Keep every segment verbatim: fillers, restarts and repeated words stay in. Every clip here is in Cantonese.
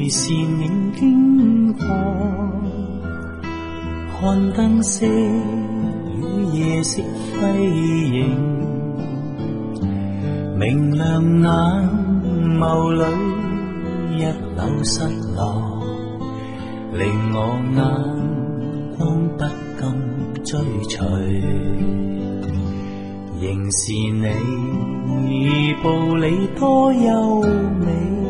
是你經過，看燈色與夜色輝映，明亮眼眸裏一縷失落，令我眼光不禁追隨。仍是你步履多優美，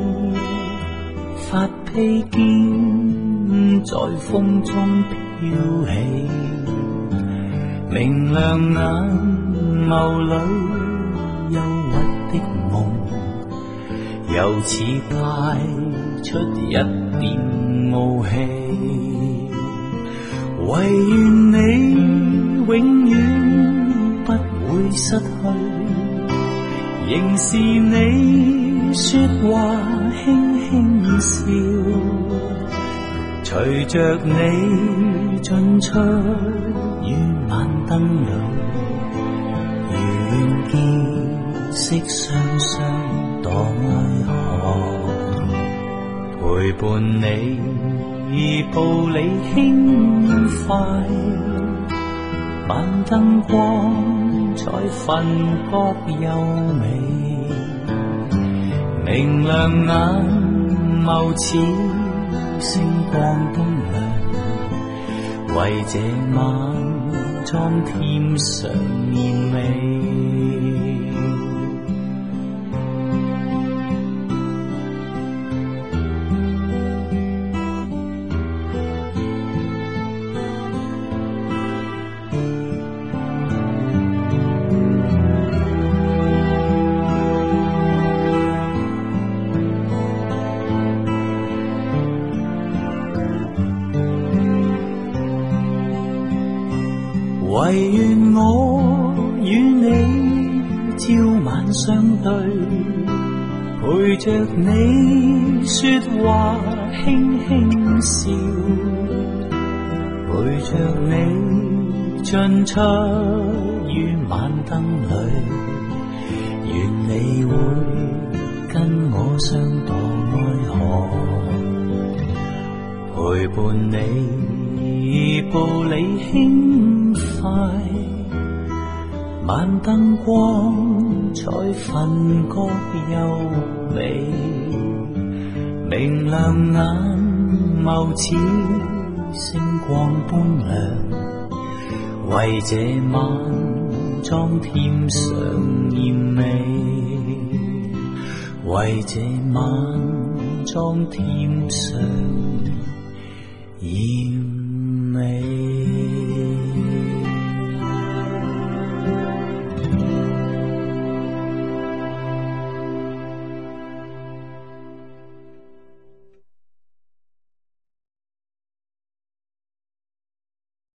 發披肩在風中飄起，明亮眼眸裏憂鬱的夢，由此帶出一點傲氣，唯願你永遠不會失去，仍是你說話輕輕笑，隨着你進出於晚燈裏，如願見識雙雙墮愛河，陪伴你步履輕快，晚燈光才分覺優美，明亮眼眸似星光東亮，為這晚裝添上豔美。唯願我與你朝晚相對，陪着你說話輕輕笑，陪着你進出於晚燈裏，願你會跟我相墮愛河，陪伴你步履輕快，晚燈光才分覺優美，明亮眼眸似星光般亮，為這晚裝添上豔美，為這晚裝添上